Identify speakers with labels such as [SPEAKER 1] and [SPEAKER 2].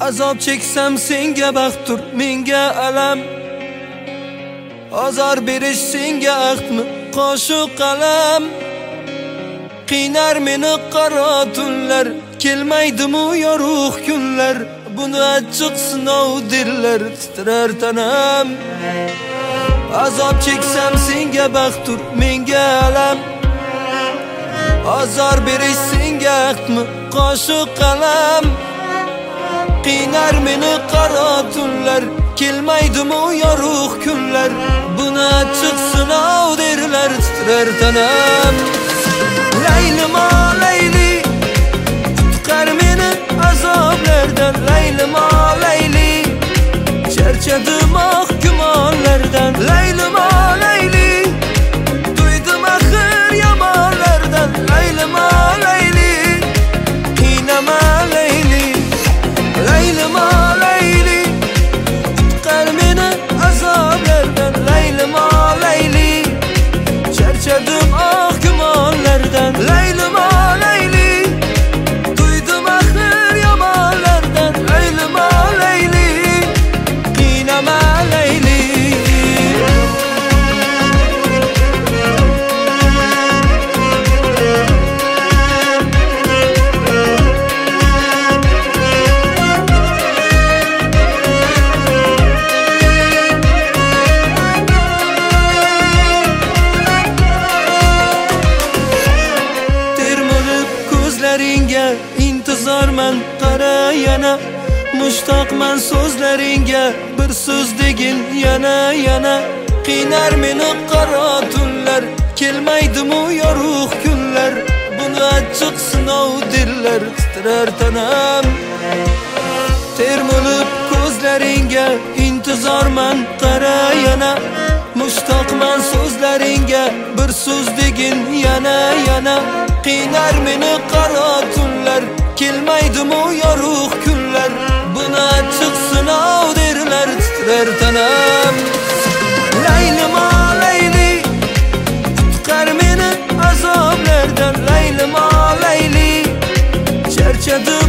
[SPEAKER 1] Azob cheksam senga baxtdir, menga alam. Azor berish senga ahdmi, qo'shiq qalam. Qiynar meni qaro tunlar, kelmaydimu yorug' kunlar. Buni achchiq sinov derlar, titrar tanam. Azob cheksam senga baxtdir, menga alam. Azor berish senga ahdmi, qo'shiq qalam. Qiynar meni qaro tunlar, kelmaydimu yorug' kunlar. Buni achchiq sinov derlar, titrar tanam. Laylimo layli, qutqar meni azoblardan. Laylimo layli, charchadim gumonlardan. Laylimo layli, to'ydim axir yomonlardan. Laylimo layli, qiynama layli. Laylimo layli, qutqar meni azoblardan. Laylimo layli, charchadim gumonlardan. Laylimo layli, to'ydim axir yomonlardan. Laylimo layli, qiynama layli. Intizorman qara yana, mushtoqman so'zlaringga. Bir so'z degin yana. Qiynar meni qaro tunlar, kelmaydimu yorug' kunlar. Buni achchiq sinov derlar, titrar tanam. Termulib ko'zlaringga, intizorman qara yana, mushtoqman so'zlaringga. Bir so'z degin yana. Qiynar meni qaro tunlar, kelmaydimu yorug' kunlar. Buni achchiq sinov derlar, titrar tanam. Laylimo layli, qutqar meni azoblardan. Laylimo layli, charchadim